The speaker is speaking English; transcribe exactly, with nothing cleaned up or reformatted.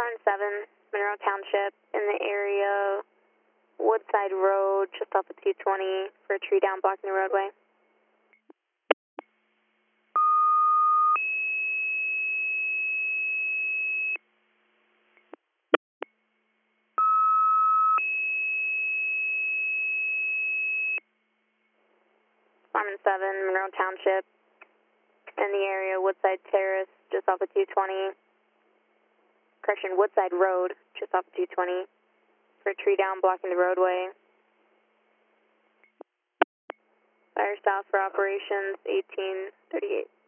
Farm seven, Monroe Township, in the area, Woodside Road, just off of two twenty, for a tree down blocking the roadway. Farm seven, Monroe Township, in the area, Woodside Terrace, just off of two twenty, correction, Woodside Road, just off of two twenty, for a tree down blocking the roadway. Fire south for operations eighteen thirty-eight.